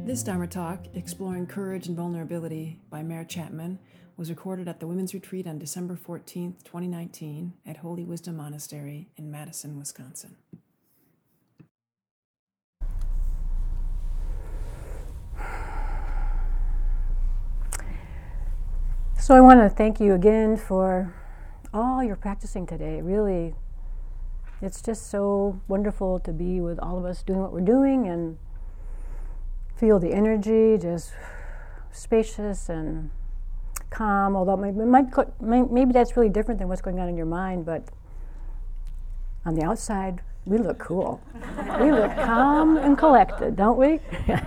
This Dharma talk, exploring courage and vulnerability by Mare Chapman, was recorded at the Women's Retreat on December 14, 2019, at Holy Wisdom Monastery in Madison, Wisconsin. So I want to thank you again for all your practicing today. Really, it's just so wonderful to be with all of us doing what we're doing and feel the energy, just spacious and calm, although maybe that's really different than what's going on in your mind, but on the outside, we look cool. We look calm and collected, don't we?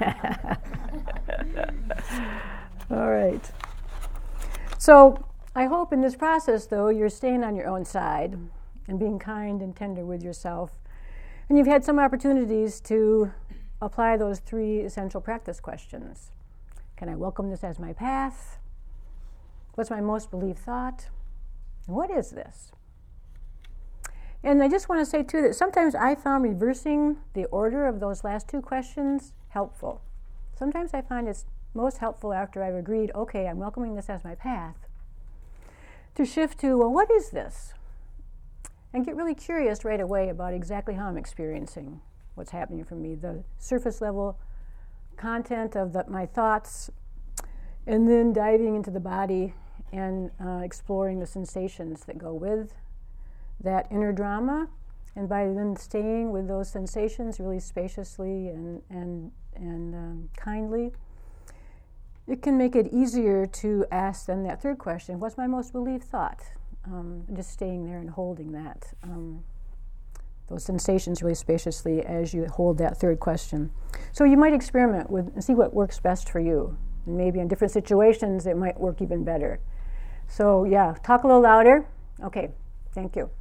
All right. So I hope in this process, though, you're staying on your own side and being kind and tender with yourself. And you've had some opportunities to apply those 3 essential practice questions. Can I welcome this as my path? What's my most believed thought? And what is this? And I just want to say, too, that sometimes I found reversing the order of those last 2 questions helpful. Sometimes I find it's most helpful after I've agreed, okay, I'm welcoming this as my path, to shift to, well, what is this? And get really curious right away about exactly how I'm experiencing what's happening for me, the surface level content of my thoughts, and then diving into the body and exploring the sensations that go with that inner drama. And by then staying with those sensations really spaciously and kindly, it can make it easier to ask then that 3rd question, what's my most believed thought? Just staying there and holding that, those sensations really spaciously as you hold that 3rd question. So you might experiment with and see what works best for you. And maybe in different situations it might work even better. So yeah, talk a little louder. Okay, thank you.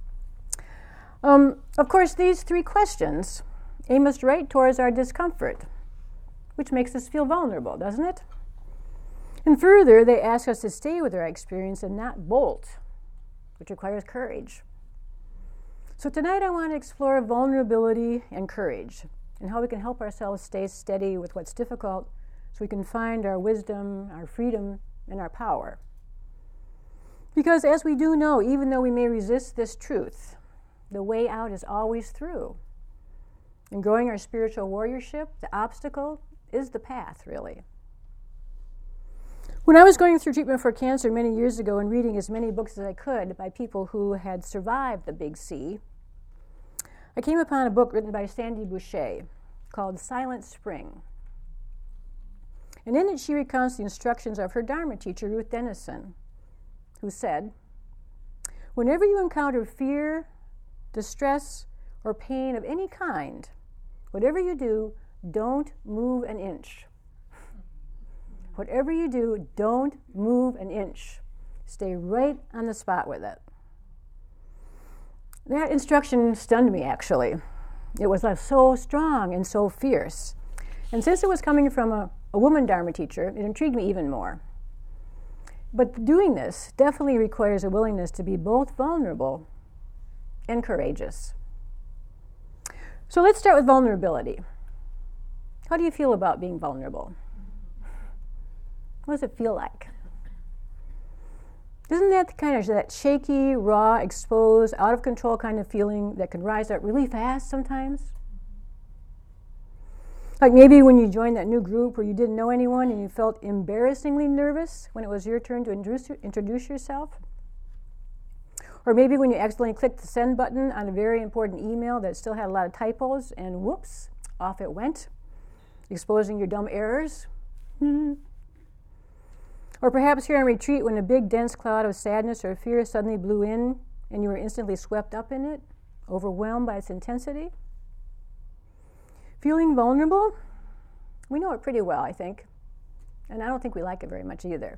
Of course, these 3 questions aim us right towards our discomfort, which makes us feel vulnerable, doesn't it? And further, they ask us to stay with our experience and not bolt, which requires courage. So tonight I want to explore vulnerability and courage and how we can help ourselves stay steady with what's difficult so we can find our wisdom, our freedom, and our power. Because as we do know, even though we may resist this truth, the way out is always through. In growing our spiritual warriorship, the obstacle is the path, really. When I was going through treatment for cancer many years ago and reading as many books as I could by people who had survived the Big C, I came upon a book written by Sandy Boucher called Silent Spring. And in it she recounts the instructions of her Dharma teacher, Ruth Denison, who said, whenever you encounter fear, distress, or pain of any kind, whatever you do, don't move an inch. Whatever you do, don't move an inch. Stay right on the spot with it. That instruction stunned me, actually. It was so strong and so fierce. And since it was coming from a woman Dharma teacher, it intrigued me even more. But doing this definitely requires a willingness to be both vulnerable and courageous. So let's start with vulnerability. How do you feel about being vulnerable? What does it feel like? Isn't that kind of that shaky, raw, exposed, out of control kind of feeling that can rise up really fast sometimes? Like maybe when you joined that new group where you didn't know anyone and you felt embarrassingly nervous when it was your turn to introduce yourself? Or maybe when you accidentally clicked the send button on a very important email that still had a lot of typos and whoops, off it went, exposing your dumb errors. Or perhaps here on retreat when a big dense cloud of sadness or fear suddenly blew in and you were instantly swept up in it, overwhelmed by its intensity. Feeling vulnerable? We know it pretty well, I think. And I don't think we like it very much either.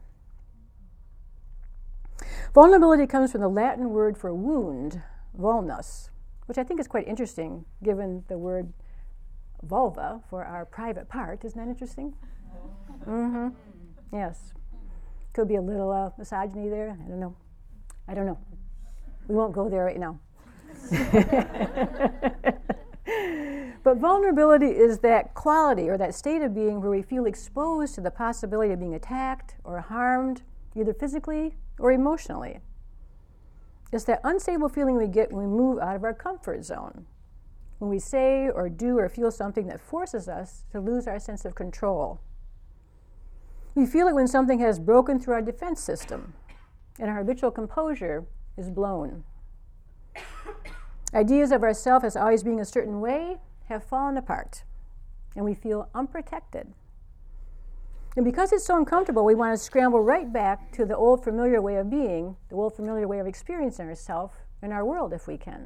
Vulnerability comes from the Latin word for wound, vulnus, which I think is quite interesting given the word vulva for our private part. Isn't that interesting? Mm-hmm. Yes. Could be a little misogyny there. I don't know. We won't go there right now. But vulnerability is that quality or that state of being where we feel exposed to the possibility of being attacked or harmed, either physically or emotionally. It's that unstable feeling we get when we move out of our comfort zone, when we say or do or feel something that forces us to lose our sense of control. We feel it when something has broken through our defense system and our habitual composure is blown. Ideas of ourselves as always being a certain way have fallen apart, and we feel unprotected. And because it's so uncomfortable, we want to scramble right back to the old familiar way of being, the old familiar way of experiencing ourselves and our world if we can.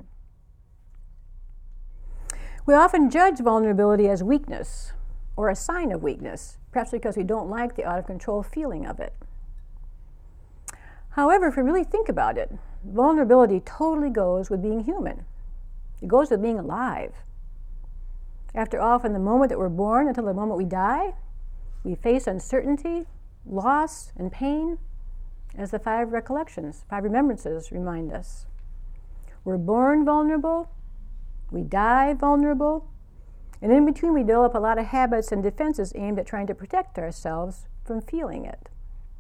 We often judge vulnerability as weakness or a sign of weakness, perhaps because we don't like the out-of-control feeling of it. However, if we really think about it, vulnerability totally goes with being human. It goes with being alive. After all, from the moment that we're born until the moment we die, we face uncertainty, loss, and pain, as the 5 remembrances remind us. We're born vulnerable, we die vulnerable, and in between we develop a lot of habits and defenses aimed at trying to protect ourselves from feeling it.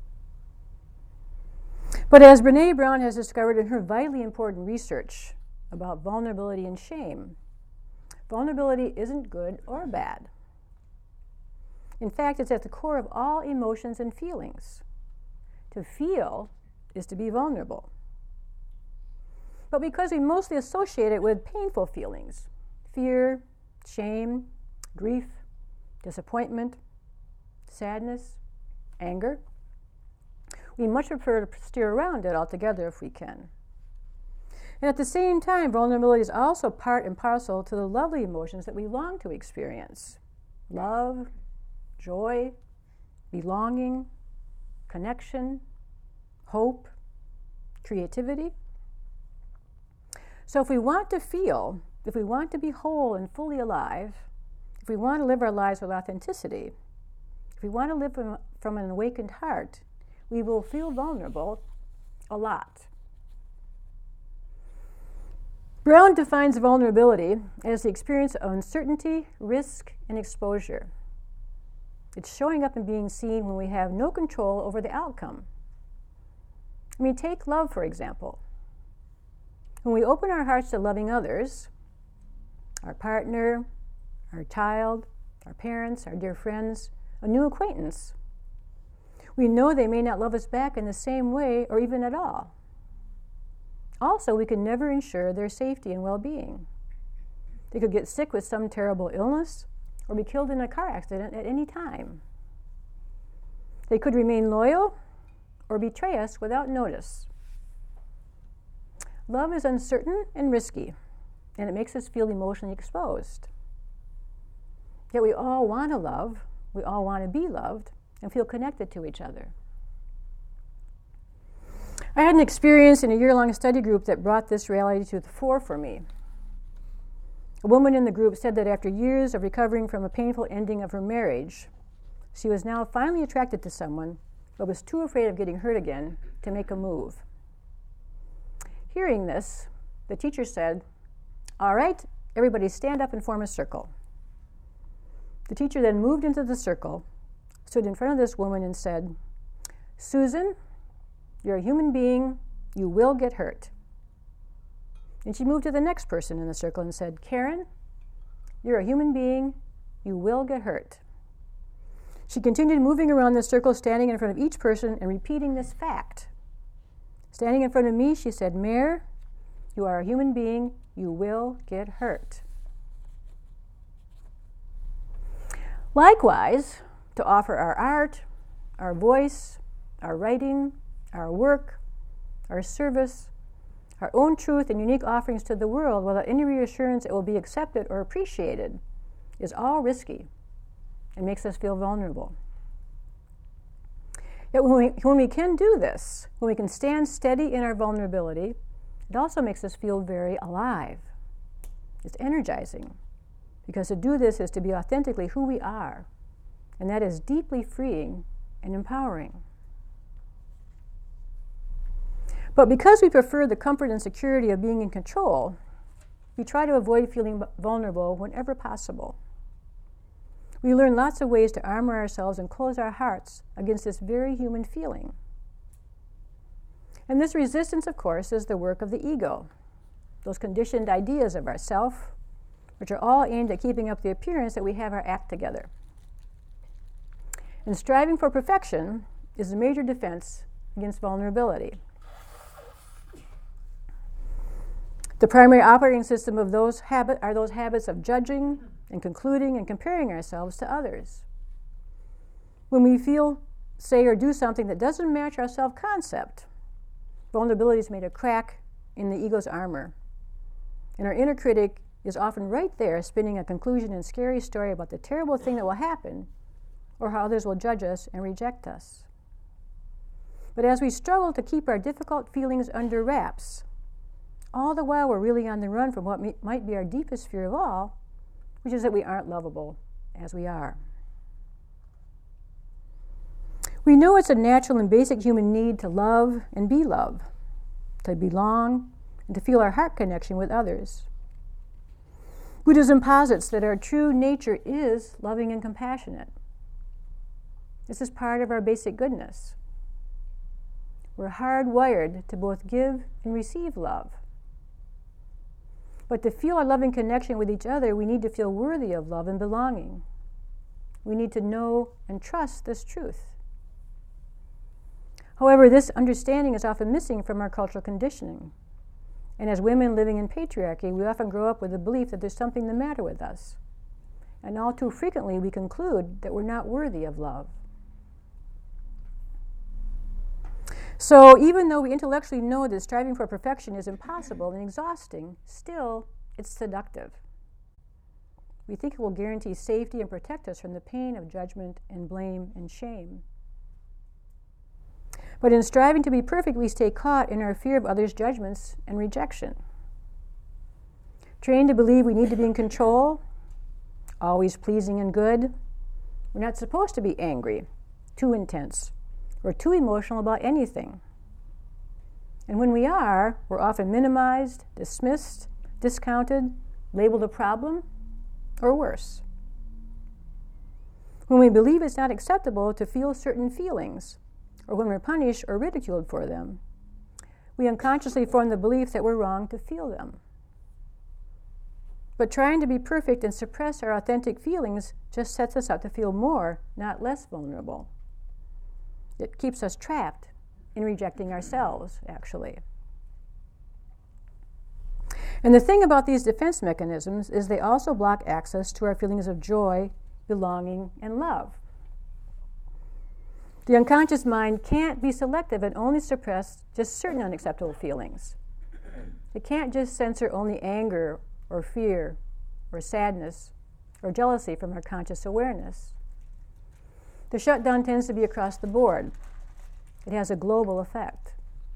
But as Brené Brown has discovered in her vitally important research about vulnerability and shame, vulnerability isn't good or bad. In fact, it's at the core of all emotions and feelings. To feel is to be vulnerable. But because we mostly associate it with painful feelings, fear, shame, grief, disappointment, sadness, anger, we much prefer to steer around it altogether if we can. And at the same time, vulnerability is also part and parcel to the lovely emotions that we long to experience. Love, joy, belonging, connection, hope, creativity. So if we want to feel, if we want to be whole and fully alive, if we want to live our lives with authenticity, if we want to live from an awakened heart, we will feel vulnerable a lot. Brown defines vulnerability as the experience of uncertainty, risk, and exposure. It's showing up and being seen when we have no control over the outcome. I mean, take love, for example. When we open our hearts to loving others, our partner, our child, our parents, our dear friends, a new acquaintance, we know they may not love us back in the same way or even at all. Also, we can never ensure their safety and well-being. They could get sick with some terrible illness or be killed in a car accident at any time. They could remain loyal or betray us without notice. Love is uncertain and risky, and it makes us feel emotionally exposed. Yet we all want to love, we all want to be loved, and feel connected to each other. I had an experience in a year-long study group that brought this reality to the fore for me. A woman in the group said that after years of recovering from a painful ending of her marriage, she was now finally attracted to someone, but was too afraid of getting hurt again to make a move. Hearing this, the teacher said, "All right, everybody stand up and form a circle." The teacher then moved into the circle, stood in front of this woman and said, "Susan, you're a human being, you will get hurt." And she moved to the next person in the circle and said, "Karen, you're a human being, you will get hurt." She continued moving around the circle, standing in front of each person and repeating this fact. Standing in front of me, she said, "Mare, you are a human being, you will get hurt." Likewise, to offer our art, our voice, our writing, our work, our service, our own truth and unique offerings to the world without any reassurance it will be accepted or appreciated is all risky and makes us feel vulnerable. Yet when we can do this, when we can stand steady in our vulnerability, it also makes us feel very alive. It's energizing, because to do this is to be authentically who we are, and that is deeply freeing and empowering. But because we prefer the comfort and security of being in control, we try to avoid feeling vulnerable whenever possible. We learn lots of ways to armor ourselves and close our hearts against this very human feeling. And this resistance, of course, is the work of the ego, those conditioned ideas of ourself, which are all aimed at keeping up the appearance that we have our act together. And striving for perfection is a major defense against vulnerability. The primary operating system of those habits of judging and concluding and comparing ourselves to others. When we feel, say, or do something that doesn't match our self-concept, vulnerability is made a crack in the ego's armor. And our inner critic is often right there spinning a conclusion and scary story about the terrible thing that will happen or how others will judge us and reject us. But as we struggle to keep our difficult feelings under wraps, all the while we're really on the run from what might be our deepest fear of all, which is that we aren't lovable as we are. We know it's a natural and basic human need to love and be loved, to belong, and to feel our heart connection with others. Buddhism posits that our true nature is loving and compassionate. This is part of our basic goodness. We're hardwired to both give and receive love. But to feel our loving connection with each other, we need to feel worthy of love and belonging. We need to know and trust this truth. However, this understanding is often missing from our cultural conditioning. And as women living in patriarchy, we often grow up with the belief that there's something the matter with us. And all too frequently, we conclude that we're not worthy of love. So even though we intellectually know that striving for perfection is impossible and exhausting, still, it's seductive. We think it will guarantee safety and protect us from the pain of judgment and blame and shame. But in striving to be perfect, we stay caught in our fear of others' judgments and rejection. Trained to believe we need to be in control, always pleasing and good, we're not supposed to be angry, too intense, or too emotional about anything. And when we are, we're often minimized, dismissed, discounted, labeled a problem, or worse. When we believe it's not acceptable to feel certain feelings, or when we're punished or ridiculed for them, we unconsciously form the belief that we're wrong to feel them. But trying to be perfect and suppress our authentic feelings just sets us up to feel more, not less vulnerable. It keeps us trapped in rejecting ourselves, actually. And the thing about these defense mechanisms is they also block access to our feelings of joy, belonging, and love. The unconscious mind can't be selective and only suppress just certain unacceptable feelings. It can't just censor only anger or fear or sadness or jealousy from our conscious awareness. The shutdown tends to be across the board. It has a global effect.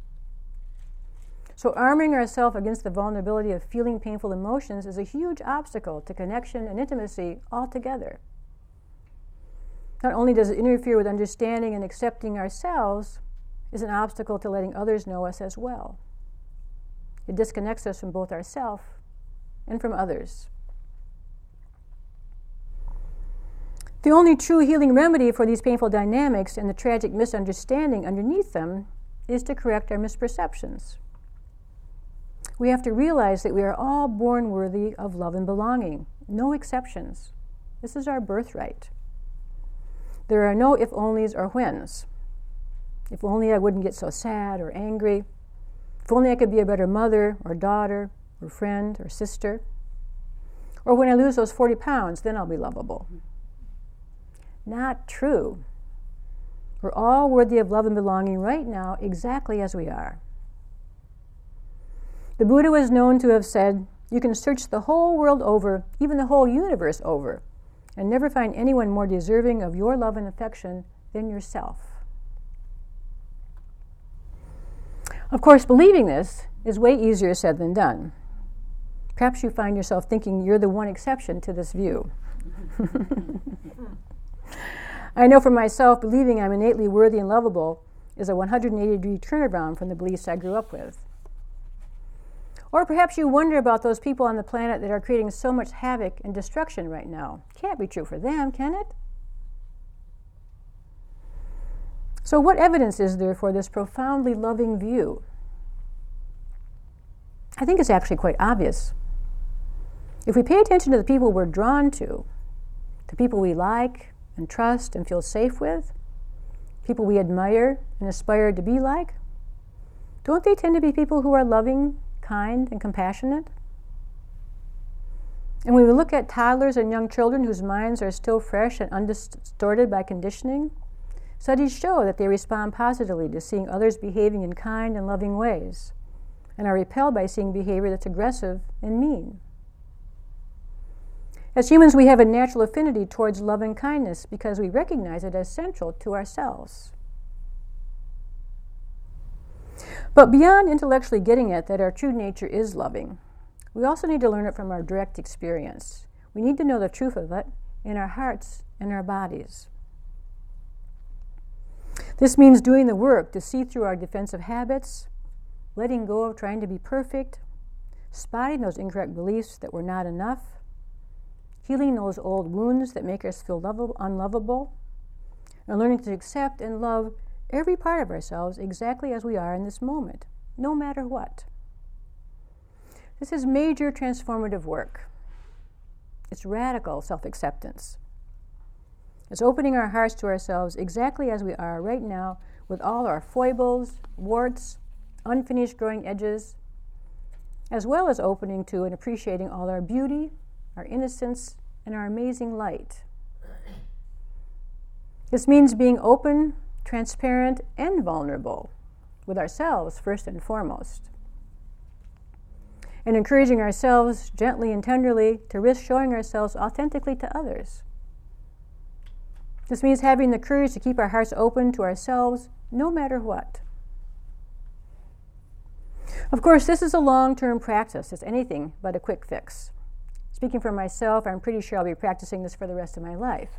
So arming ourselves against the vulnerability of feeling painful emotions is a huge obstacle to connection and intimacy altogether. Not only does it interfere with understanding and accepting ourselves, it's an obstacle to letting others know us as well. It disconnects us from both ourselves and from others. The only true healing remedy for these painful dynamics and the tragic misunderstanding underneath them is to correct our misperceptions. We have to realize that we are all born worthy of love and belonging, no exceptions. This is our birthright. There are no if-onlys or whens. If only I wouldn't get so sad or angry. If only I could be a better mother or daughter or friend or sister. Or when I lose those 40 pounds, then I'll be lovable. Not true. We're all worthy of love and belonging right now, exactly as we are. The Buddha was known to have said, "You can search the whole world over, even the whole universe over, and never find anyone more deserving of your love and affection than yourself." Of course, believing this is way easier said than done. Perhaps you find yourself thinking you're the one exception to this view. I know for myself, believing I'm innately worthy and lovable is a 180-degree turnaround from the beliefs I grew up with. Or perhaps you wonder about those people on the planet that are creating so much havoc and destruction right now. Can't be true for them, can it? So what evidence is there for this profoundly loving view? I think it's actually quite obvious. If we pay attention to the people we're drawn to, the people we like and trust and feel safe with, people we admire and aspire to be like, don't they tend to be people who are loving, kind, and compassionate? And when we look at toddlers and young children whose minds are still fresh and undistorted by conditioning, studies show that they respond positively to seeing others behaving in kind and loving ways, and are repelled by seeing behavior that's aggressive and mean. As humans, we have a natural affinity towards love and kindness because we recognize it as central to ourselves. But beyond intellectually getting it that our true nature is loving, we also need to learn it from our direct experience. We need to know the truth of it in our hearts and our bodies. This means doing the work to see through our defensive habits, letting go of trying to be perfect, spotting those incorrect beliefs that we're not enough, healing those old wounds that make us feel unlovable, and learning to accept and love every part of ourselves exactly as we are in this moment, no matter what. This is major transformative work. It's radical self-acceptance. It's opening our hearts to ourselves exactly as we are right now, with all our foibles, warts, unfinished growing edges, as well as opening to and appreciating all our beauty, our innocence, and our amazing light. This means being open, transparent, and vulnerable with ourselves first and foremost, and encouraging ourselves gently and tenderly to risk showing ourselves authentically to others. This means having the courage to keep our hearts open to ourselves no matter what. Of course, this is a long-term practice. It's anything but a quick fix. Speaking for myself, I'm pretty sure I'll be practicing this for the rest of my life.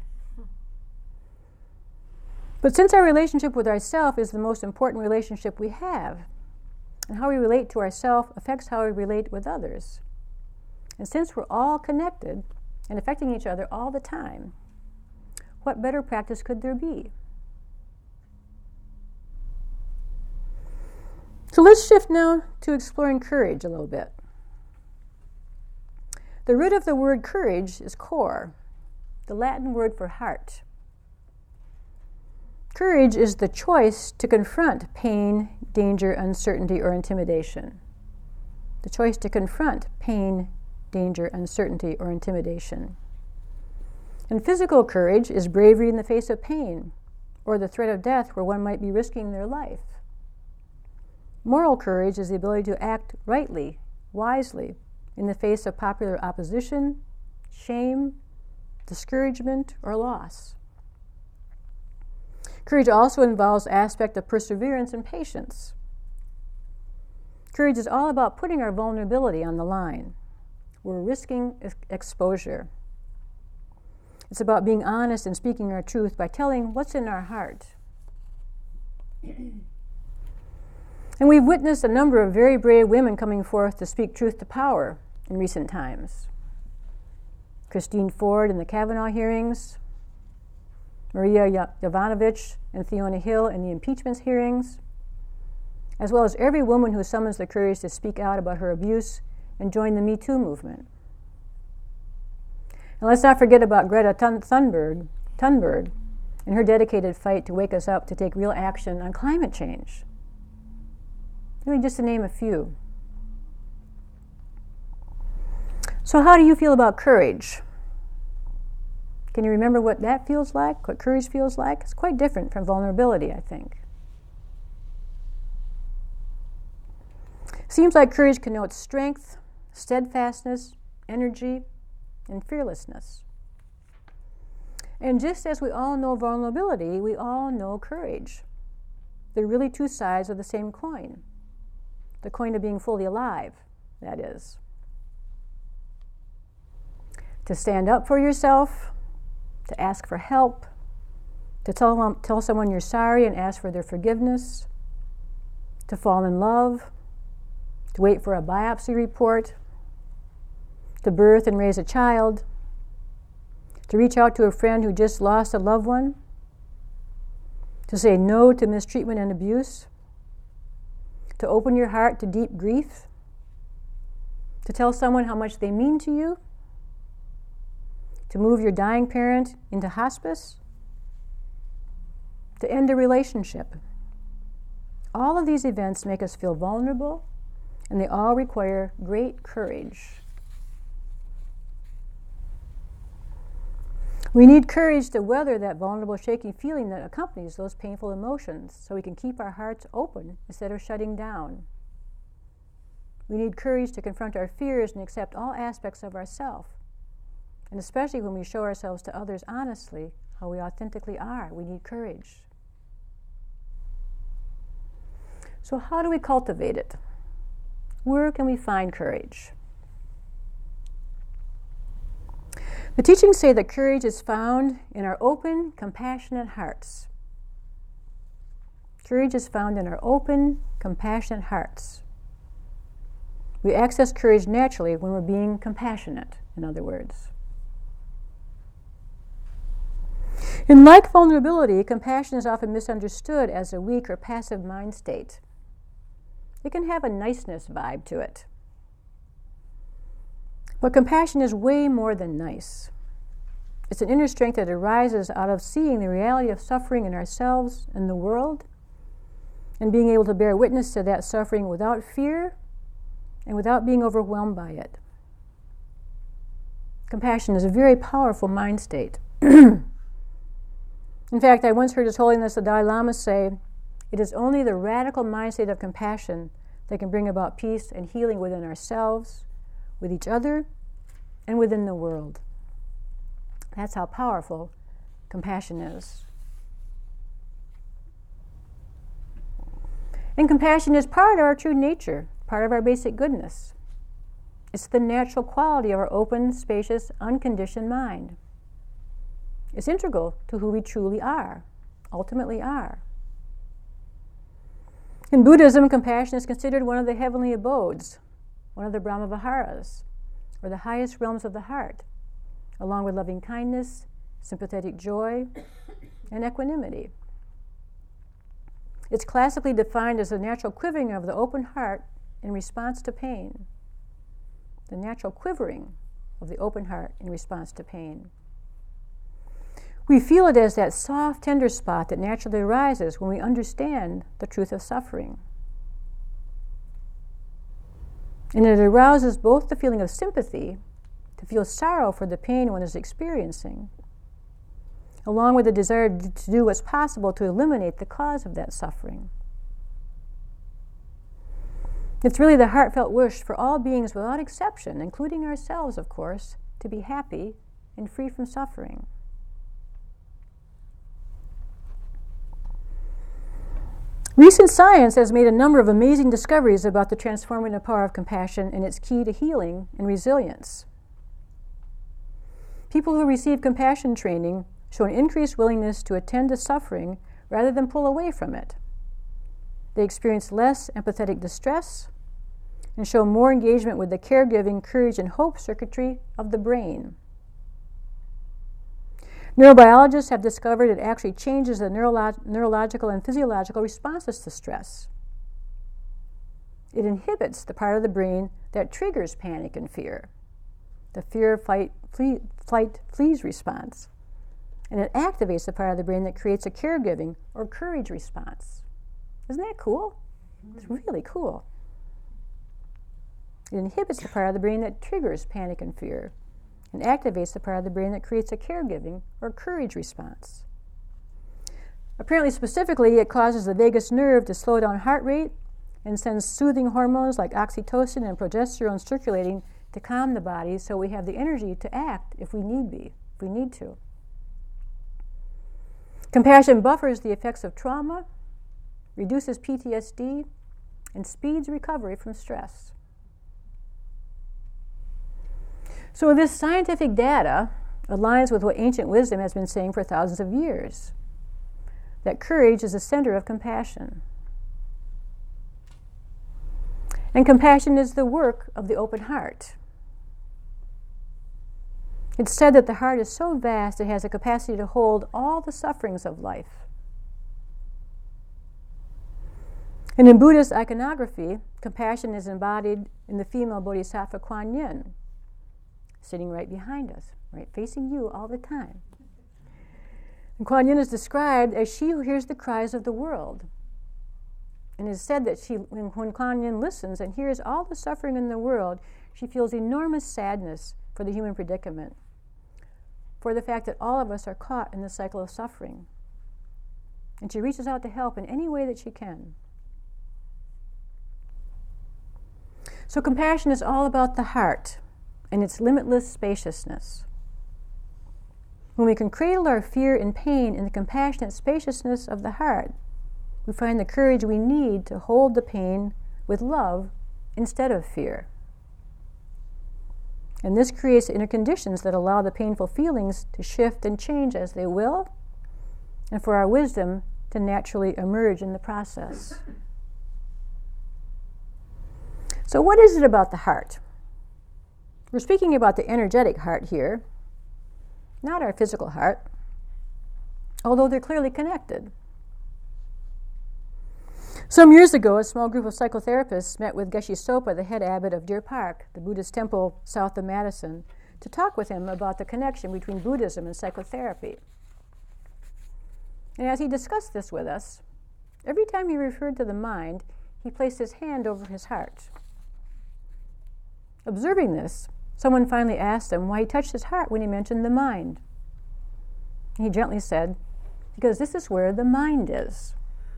But since our relationship with ourself is the most important relationship we have, and how we relate to ourselves affects how we relate with others, and since we're all connected and affecting each other all the time, what better practice could there be? So let's shift now to exploring courage a little bit. The root of the word courage is cor, the Latin word for heart. Courage is the choice to confront pain, danger, uncertainty, or intimidation. The choice to confront pain, danger, uncertainty, or intimidation. And physical courage is bravery in the face of pain, or the threat of death where one might be risking their life. Moral courage is the ability to act rightly, wisely, in the face of popular opposition, shame, discouragement, or loss. Courage also involves aspect of perseverance and patience. Courage is all about putting our vulnerability on the line. We're risking exposure. It's about being honest and speaking our truth by telling what's in our heart. And we've witnessed a number of very brave women coming forth to speak truth to power in recent times. Christine Ford in the Kavanaugh hearings, Maria Yovanovitch and Fiona Hill in the impeachment hearings, as well as every woman who summons the courage to speak out about her abuse and join the Me Too movement. And let's not forget about Greta Thunberg and her dedicated fight to wake us up to take real action on climate change. Really, just to name a few. So how do you feel about courage? Can you remember what that feels like, what courage feels like? It's quite different from vulnerability, I think. Seems like courage connotes strength, steadfastness, energy, and fearlessness. And just as we all know vulnerability, we all know courage. They're really two sides of the same coin. The coin of being fully alive, that is. To stand up for yourself, to ask for help, to tell someone you're sorry and ask for their forgiveness, to fall in love, to wait for a biopsy report, to birth and raise a child, to reach out to a friend who just lost a loved one, to say no to mistreatment and abuse, to open your heart to deep grief, to tell someone how much they mean to you, to move your dying parent into hospice, to end a relationship. All of these events make us feel vulnerable, and they all require great courage. We need courage to weather that vulnerable, shaky feeling that accompanies those painful emotions so we can keep our hearts open instead of shutting down. We need courage to confront our fears and accept all aspects of ourselves, and especially when we show ourselves to others honestly, how we authentically are. We need courage. So how do we cultivate it? Where can we find courage? The teachings say that courage is found in our open, compassionate hearts. Courage is found in our open, compassionate hearts. We access courage naturally when we're being compassionate, in other words. In like vulnerability, compassion is often misunderstood as a weak or passive mind state. It can have a niceness vibe to it. But compassion is way more than nice. It's an inner strength that arises out of seeing the reality of suffering in ourselves and the world, and being able to bear witness to that suffering without fear and without being overwhelmed by it. Compassion is a very powerful mind state. In fact, I once heard His Holiness the Dalai Lama say, "It is only the radical mind state of compassion that can bring about peace and healing within ourselves, with each other, and within the world." That's how powerful compassion is. And compassion is part of our true nature, part of our basic goodness. It's the natural quality of our open, spacious, unconditioned mind. It's integral to who we truly are, ultimately are. In Buddhism, compassion is considered one of the heavenly abodes, one of the Brahma-viharas, or the highest realms of the heart, along with loving kindness, sympathetic joy, and equanimity. It's classically defined as the natural quivering of the open heart in response to pain. The natural quivering of the open heart in response to pain. We feel it as that soft, tender spot that naturally arises when we understand the truth of suffering. And it arouses both the feeling of sympathy, to feel sorrow for the pain one is experiencing, along with the desire to do what's possible to eliminate the cause of that suffering. It's really the heartfelt wish for all beings without exception, including ourselves, of course, to be happy and free from suffering. Recent science has made a number of amazing discoveries about the transformative power of compassion and its key to healing and resilience. People who receive compassion training show an increased willingness to attend to suffering rather than pull away from it. They experience less empathetic distress and show more engagement with the caregiving, courage, and hope circuitry of the brain. Neurobiologists have discovered it actually changes the neurological and physiological responses to stress. It inhibits the part of the brain that triggers panic and fear, the fear, flight, flees response. And it activates the part of the brain that creates a caregiving or courage response. Isn't that cool? It's really cool. It inhibits the part of the brain that triggers panic and fear, and activates the part of the brain that creates a caregiving or courage response. Apparently, specifically, it causes the vagus nerve to slow down heart rate and sends soothing hormones like oxytocin and progesterone circulating to calm the body so we have the energy to act if we need to. Compassion buffers the effects of trauma, reduces PTSD, and speeds recovery from stress. So this scientific data aligns with what ancient wisdom has been saying for thousands of years, that courage is the center of compassion. And compassion is the work of the open heart. It's said that the heart is so vast it has a capacity to hold all the sufferings of life. And in Buddhist iconography, compassion is embodied in the female bodhisattva Kuan Yin, sitting right behind us, right facing you all the time. And Kuan Yin is described as she who hears the cries of the world. And it is said that when Kuan Yin listens and hears all the suffering in the world, she feels enormous sadness for the human predicament, for the fact that all of us are caught in the cycle of suffering. And she reaches out to help in any way that she can. So compassion is all about the heart and its limitless spaciousness. When we can cradle our fear and pain in the compassionate spaciousness of the heart, we find the courage we need to hold the pain with love instead of fear. And this creates inner conditions that allow the painful feelings to shift and change as they will, and for our wisdom to naturally emerge in the process. So what is it about the heart? We're speaking about the energetic heart here, not our physical heart, although they're clearly connected. Some years ago, a small group of psychotherapists met with Geshe Sopa, the head abbot of Deer Park, the Buddhist temple south of Madison, to talk with him about the connection between Buddhism and psychotherapy. And as he discussed this with us, every time he referred to the mind, he placed his hand over his heart. Observing this, someone finally asked him why he touched his heart when he mentioned the mind. He gently said, "Because this is where the mind is."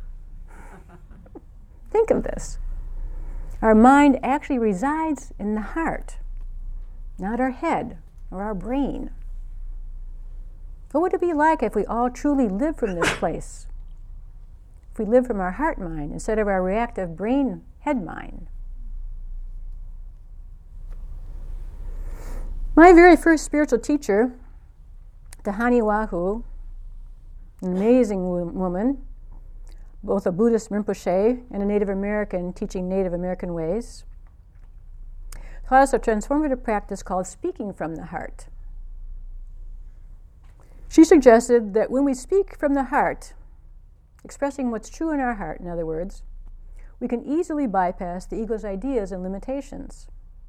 Think of this. Our mind actually resides in the heart, not our head or our brain. What would it be like if we all truly lived from this place? If we lived from our heart mind instead of our reactive brain head mind? My very first spiritual teacher, Tahani Wahu, an amazing woman, both a Buddhist Rinpoche and a Native American teaching Native American ways, taught us a transformative practice called speaking from the heart. She suggested that when we speak from the heart, expressing what's true in our heart, in other words, we can easily bypass the ego's ideas and limitations.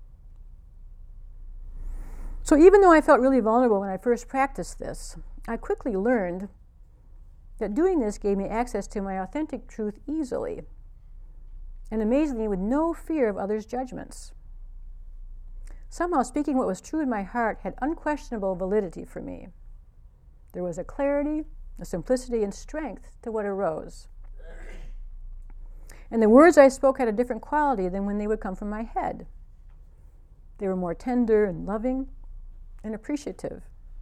So even though I felt really vulnerable when I first practiced this, I quickly learned that doing this gave me access to my authentic truth easily, and amazingly with no fear of others' judgments. Somehow speaking what was true in my heart had unquestionable validity for me. There was a clarity, a simplicity, and strength to what arose. And the words I spoke had a different quality than when they would come from my head. They were more tender and loving and appreciative.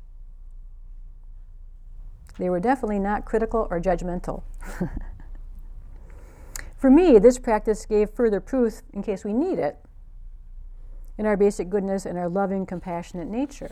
They were definitely not critical or judgmental. For me, this practice gave further proof, in case we need it, in our basic goodness and our loving, compassionate nature.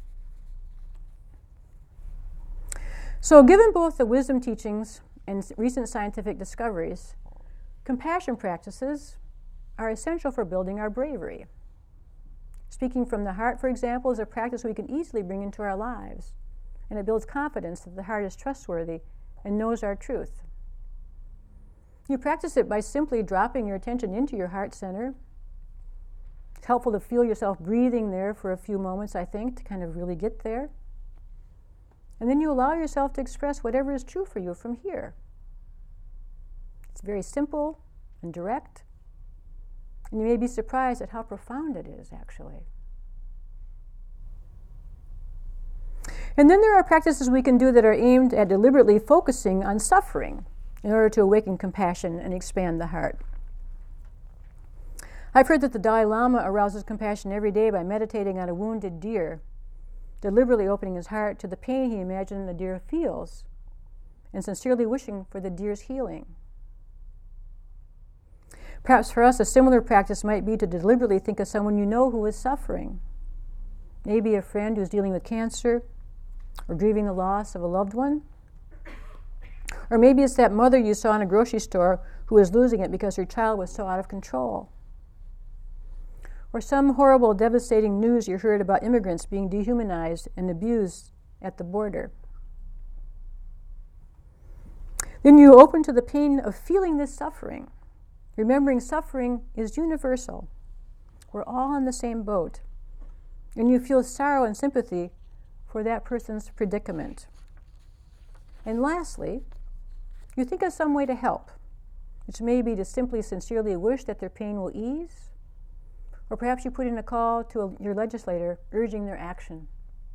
So, given both the wisdom teachings and recent scientific discoveries, compassion practices are essential for building our bravery. Speaking from the heart, for example, is a practice we can easily bring into our lives, and it builds confidence that the heart is trustworthy and knows our truth. You practice it by simply dropping your attention into your heart center. It's helpful to feel yourself breathing there for a few moments, I think, to kind of really get there. And then you allow yourself to express whatever is true for you from here. It's very simple and direct, and you may be surprised at how profound it is, actually. And then there are practices we can do that are aimed at deliberately focusing on suffering in order to awaken compassion and expand the heart. I've heard that the Dalai Lama arouses compassion every day by meditating on a wounded deer, deliberately opening his heart to the pain he imagined the deer feels, and sincerely wishing for the deer's healing. Perhaps for us, a similar practice might be to deliberately think of someone you know who is suffering. Maybe a friend who's dealing with cancer or grieving the loss of a loved one. Or maybe it's that mother you saw in a grocery store who is losing it because her child was so out of control. or some horrible, devastating news you heard about immigrants being dehumanized and abused at the border. Then you open to the pain of feeling this suffering, remembering suffering is universal. We're all in the same boat. And you feel sorrow and sympathy for that person's predicament. And lastly, you think of some way to help, which may be to simply sincerely wish that their pain will ease, or perhaps you put in a call to your legislator urging their action.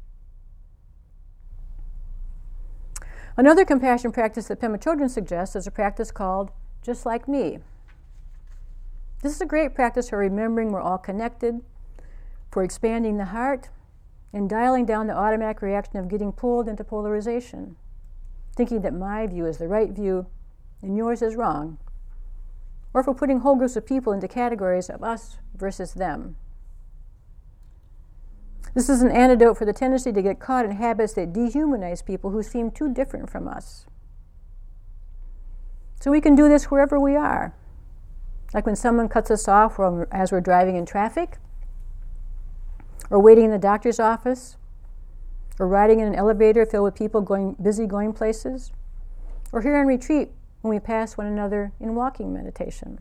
Another compassion practice that Pema Chodron suggests is a practice called Just Like Me. This is a great practice for remembering we're all connected, for expanding the heart, and dialing down the automatic reaction of getting pulled into polarization, thinking that my view is the right view and yours is wrong, or for putting whole groups of people into categories of us versus them. This is an antidote for the tendency to get caught in habits that dehumanize people who seem too different from us. So we can do this wherever we are, like when someone cuts us off as we're driving in traffic, or waiting in the doctor's office, or riding in an elevator filled with people going places, or here on retreat when we pass one another in walking meditation.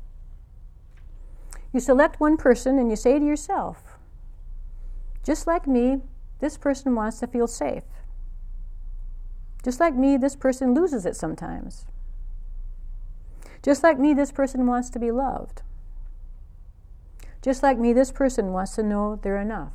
You select one person and you say to yourself, just like me, this person wants to feel safe. Just like me, this person loses it sometimes. Just like me, this person wants to be loved. Just like me, this person wants to know they're enough.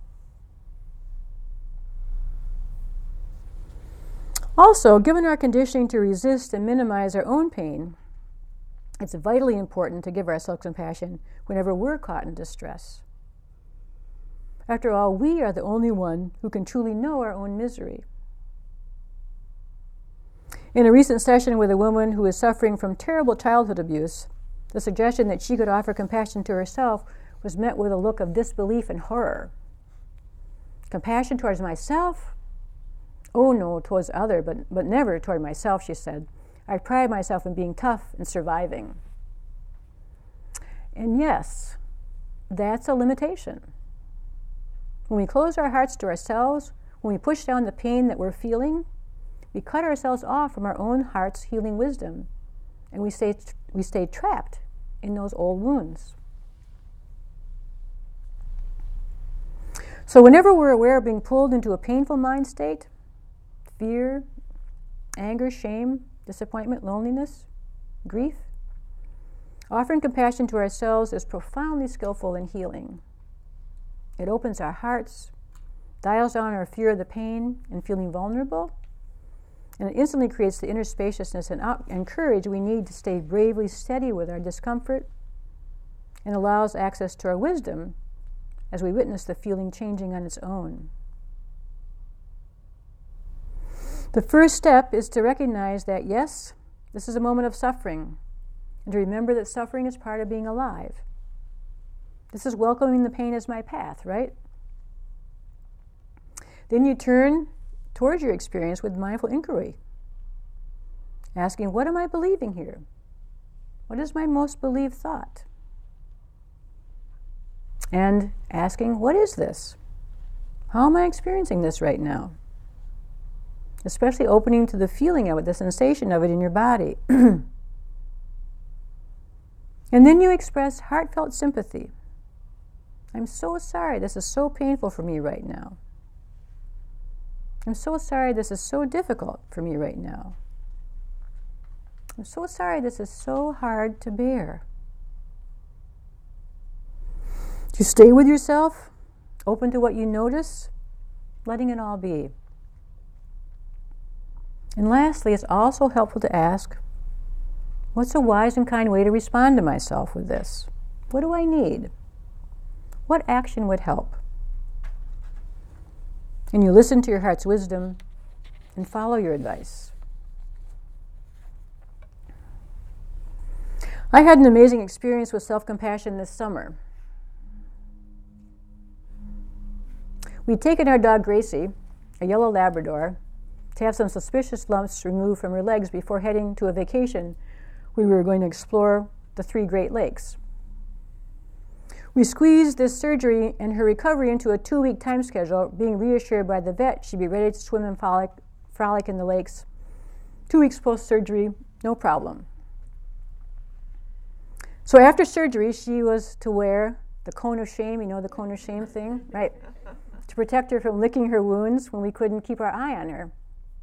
Also, given our conditioning to resist and minimize our own pain, it's vitally important to give ourselves compassion whenever we're caught in distress. After all, we are the only one who can truly know our own misery. In a recent session with a woman who is suffering from terrible childhood abuse, the suggestion that she could offer compassion to herself was met with a look of disbelief and horror. Compassion towards myself? Oh no, towards other, but never toward myself, she said. I pride myself in being tough and surviving. And yes, that's a limitation. When we close our hearts to ourselves, when we push down the pain that we're feeling, we cut ourselves off from our own heart's healing wisdom, and we stay trapped in those old wounds. So whenever we're aware of being pulled into a painful mind state, fear, anger, shame, disappointment, loneliness, grief, offering compassion to ourselves is profoundly skillful in healing. It opens our hearts, dials down our fear of the pain and feeling vulnerable, and it instantly creates the inner spaciousness and courage we need to stay bravely steady with our discomfort, and allows access to our wisdom as we witness the feeling changing on its own. The first step is to recognize that, yes, this is a moment of suffering, and to remember that suffering is part of being alive. This is welcoming the pain as my path, right? Then you turn towards your experience with mindful inquiry, asking, what am I believing here? What is my most believed thought? And asking, what is this? How am I experiencing this right now? Especially opening to the feeling of it, the sensation of it in your body. And then you express heartfelt sympathy. I'm so sorry this is so painful for me right now. I'm so sorry this is so difficult for me right now. I'm so sorry this is so hard to bear. You stay with yourself, open to what you notice, letting it all be. And lastly, it's also helpful to ask, what's a wise and kind way to respond to myself with this? What do I need? What action would help? And you listen to your heart's wisdom and follow your advice. I had an amazing experience with self-compassion this summer. We'd taken our dog Gracie, a yellow Labrador, to have some suspicious lumps removed from her legs before heading to a vacation we were going to explore the 3 Great Lakes. We squeezed this surgery and her recovery into a 2-week time schedule, being reassured by the vet she'd be ready to swim and frolic in the lakes. 2 weeks post-surgery, no problem. So after surgery, she was to wear the cone of shame, you know the cone of shame thing, right? To protect her from licking her wounds when we couldn't keep our eye on her.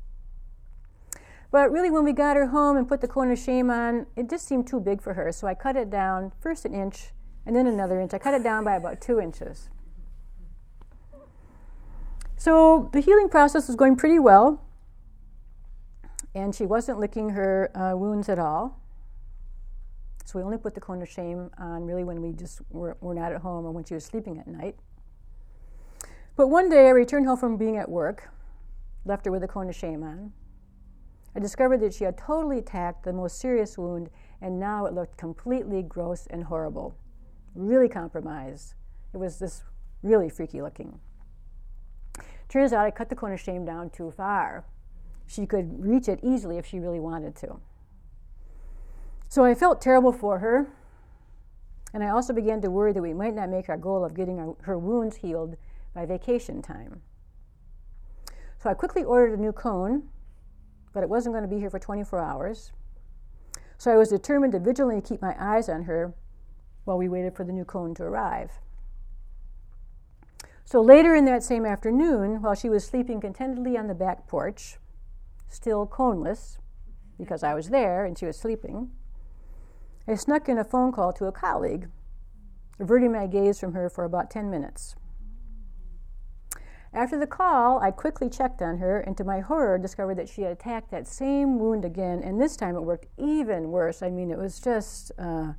But really, when we got her home and put the cone of shame on, it just seemed too big for her. So I cut it down, first an inch, and then another inch. I cut it down by about 2 inches. So the healing process was going pretty well, and she wasn't licking her wounds at all. So we only put the cone of shame on really when we just were not at home or when she was sleeping at night. But one day I returned home from being at work, left her with the cone of shame on. I discovered that she had totally attacked the most serious wound, and now it looked completely gross and horrible, really compromised. It was this really freaky looking. Turns out I cut the cone of shame down too far. She could reach it easily if she really wanted to. So I felt terrible for her, and I also began to worry that we might not make our goal of getting her wounds healed by vacation time. So I quickly ordered a new cone, but it wasn't going to be here for 24 hours. So I was determined to vigilantly keep my eyes on her while we waited for the new cone to arrive. So later in that same afternoon, while she was sleeping contentedly on the back porch, still coneless, because I was there and she was sleeping, I snuck in a phone call to a colleague, averting my gaze from her for about 10 minutes. After the call, I quickly checked on her, and to my horror, discovered that she had attacked that same wound again, and this time it worked even worse. I mean, it was just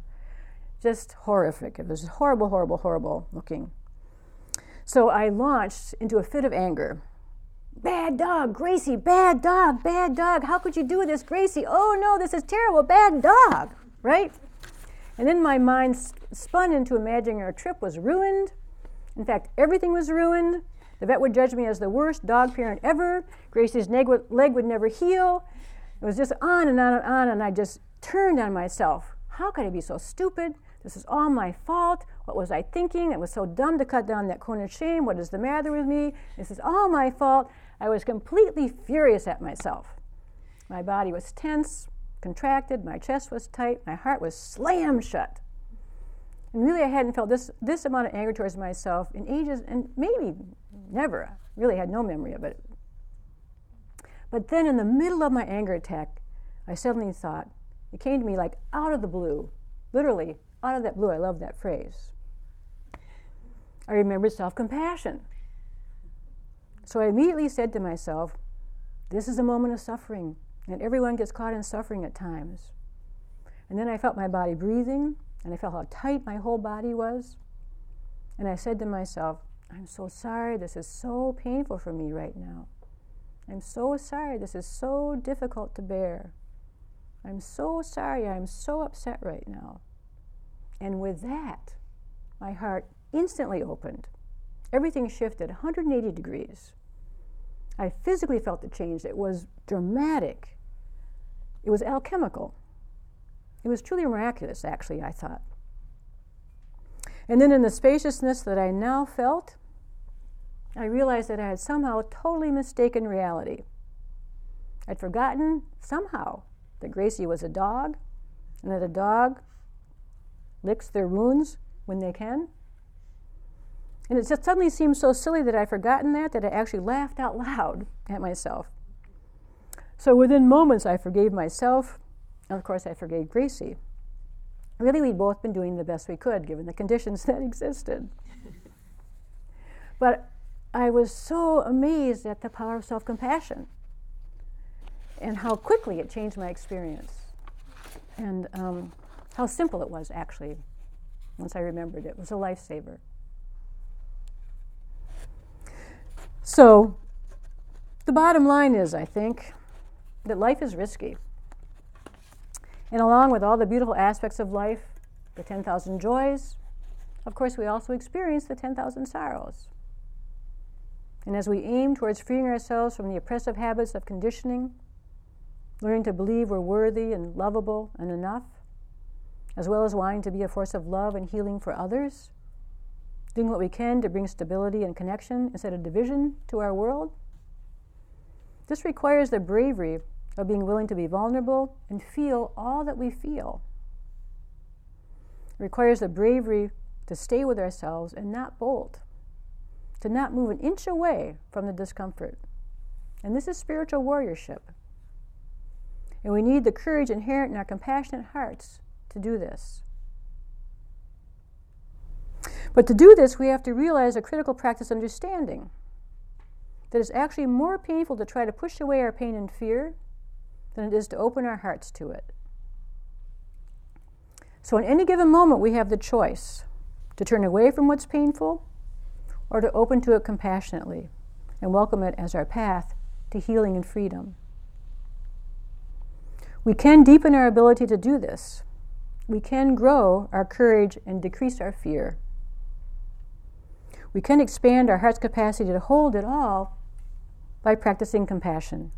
horrific. It was horrible, horrible, horrible looking. So I launched into a fit of anger. Bad dog, Gracie, bad dog, bad dog. How could you do this, Gracie? Oh no, this is terrible, bad dog, right? And then my mind spun into imagining our trip was ruined. In fact, everything was ruined. The vet would judge me as the worst dog parent ever. Gracie's leg would never heal. It was just on and on and on, and I just turned on myself. How could I be so stupid? This is all my fault. What was I thinking? It was so dumb to cut down that cone of shame. What is the matter with me? This is all my fault. I was completely furious at myself. My body was tense, contracted, my chest was tight, my heart was slammed shut. And really I hadn't felt this amount of anger towards myself in ages, and maybe never. I really had no memory of it. But then in the middle of my anger attack, I suddenly thought, it came to me like out of the blue, literally out of that blue. I love that phrase. I remembered self-compassion. So I immediately said to myself, this is a moment of suffering, and everyone gets caught in suffering at times. And then I felt my body breathing, and I felt how tight my whole body was. And I said to myself, I'm so sorry, this is so painful for me right now. I'm so sorry, this is so difficult to bear. I'm so sorry, I'm so upset right now. And with that, my heart instantly opened. Everything shifted 180 degrees. I physically felt the change. It was dramatic. It was alchemical. It was truly miraculous, actually, I thought. And then in the spaciousness that I now felt, I realized that I had somehow totally mistaken reality. I'd forgotten, somehow, that Gracie was a dog, and that a dog licks their wounds when they can. And it just suddenly seemed so silly that I'd forgotten that I actually laughed out loud at myself. So within moments, I forgave myself, and of course, I forgave Gracie. Really, we'd both been doing the best we could, given the conditions that existed. But I was so amazed at the power of self-compassion and how quickly it changed my experience, and how simple it was, actually, once I remembered it. It was a lifesaver. So the bottom line is, I think, that life is risky. And along with all the beautiful aspects of life, the 10,000 joys, of course, we also experience the 10,000 sorrows. And as we aim towards freeing ourselves from the oppressive habits of conditioning, learning to believe we're worthy and lovable and enough, as well as wanting to be a force of love and healing for others, doing what we can to bring stability and connection instead of division to our world. This requires the bravery of being willing to be vulnerable and feel all that we feel. It requires the bravery to stay with ourselves and not bolt, to not move an inch away from the discomfort. And this is spiritual warriorship. And we need the courage inherent in our compassionate hearts to do this. But to do this, we have to realize a critical practice understanding that it's actually more painful to try to push away our pain and fear than it is to open our hearts to it. So in any given moment, we have the choice to turn away from what's painful or to open to it compassionately and welcome it as our path to healing and freedom. We can deepen our ability to do this. We can grow our courage and decrease our fear. We can expand our heart's capacity to hold it all by practicing compassion.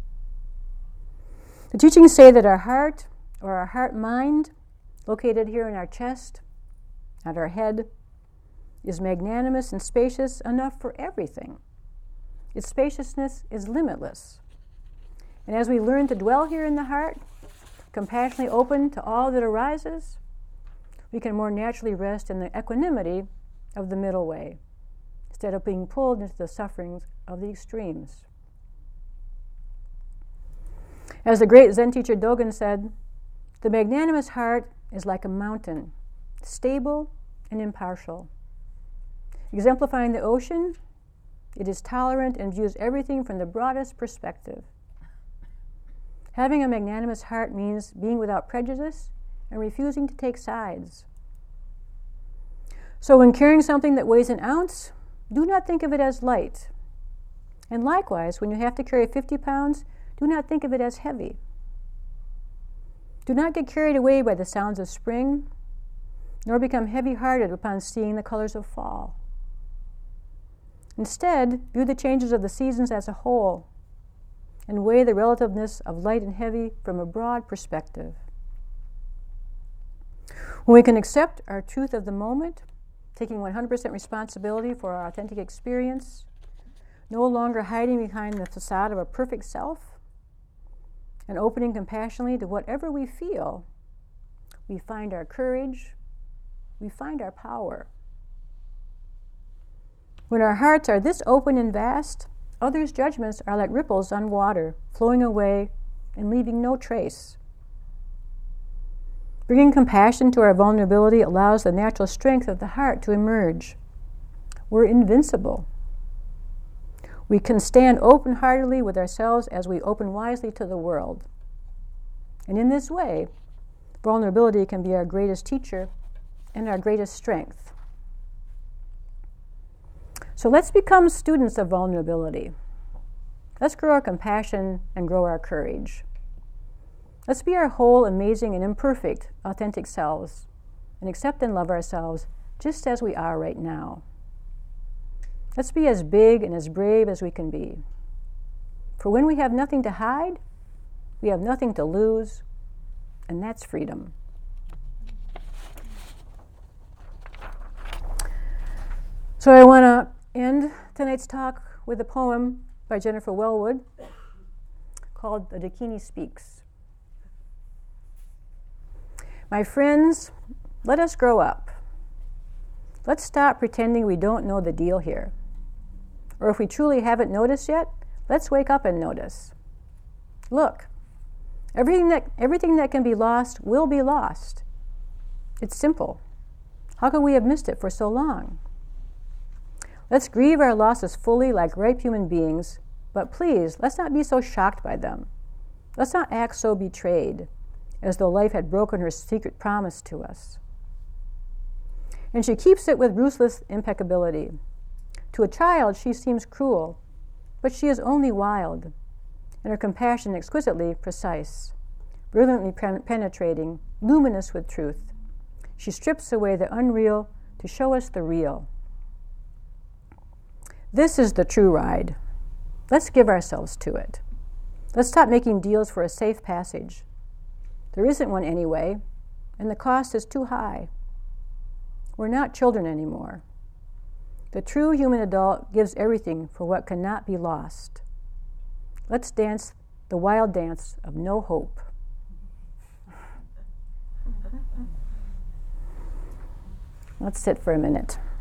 The teachings say that our heart, or our heart-mind, located here in our chest, at our head, is magnanimous and spacious enough for everything. Its spaciousness is limitless. And as we learn to dwell here in the heart, compassionately open to all that arises, we can more naturally rest in the equanimity of the middle way, instead of being pulled into the sufferings of the extremes. As the great Zen teacher Dogen said, the magnanimous heart is like a mountain, stable and impartial. Exemplifying the ocean, it is tolerant and views everything from the broadest perspective. Having a magnanimous heart means being without prejudice and refusing to take sides. So when carrying something that weighs an ounce, do not think of it as light. And likewise, when you have to carry 50 pounds, do not think of it as heavy. Do not get carried away by the sounds of spring, nor become heavy-hearted upon seeing the colors of fall. Instead, view the changes of the seasons as a whole and weigh the relativeness of light and heavy from a broad perspective. When we can accept our truth of the moment, taking 100% responsibility for our authentic experience, no longer hiding behind the facade of a perfect self, and opening compassionately to whatever we feel, we find our courage, we find our power. When our hearts are this open and vast, others' judgments are like ripples on water, flowing away and leaving no trace. Bringing compassion to our vulnerability allows the natural strength of the heart to emerge. We're invincible. We can stand open-heartedly with ourselves as we open wisely to the world. And in this way, vulnerability can be our greatest teacher and our greatest strength. So let's become students of vulnerability. Let's grow our compassion and grow our courage. Let's be our whole, amazing, and imperfect, authentic selves and accept and love ourselves just as we are right now. Let's be as big and as brave as we can be. For when we have nothing to hide, we have nothing to lose, and that's freedom. So I want to end tonight's talk with a poem by Jennifer Wellwood called The Dakini Speaks. My friends, let us grow up. Let's stop pretending we don't know the deal here. Or if we truly haven't noticed yet, let's wake up and notice. Look, everything that can be lost will be lost. It's simple. How could we have missed it for so long? Let's grieve our losses fully like ripe human beings, but please, let's not be so shocked by them. Let's not act so betrayed, as though life had broken her secret promise to us. And she keeps it with ruthless impeccability. To a child, she seems cruel, but she is only wild, and her compassion exquisitely precise, brilliantly penetrating, luminous with truth. She strips away the unreal to show us the real. This is the true ride. Let's give ourselves to it. Let's stop making deals for a safe passage. There isn't one anyway, and the cost is too high. We're not children anymore. The true human adult gives everything for what cannot be lost. Let's dance the wild dance of no hope. Let's sit for a minute.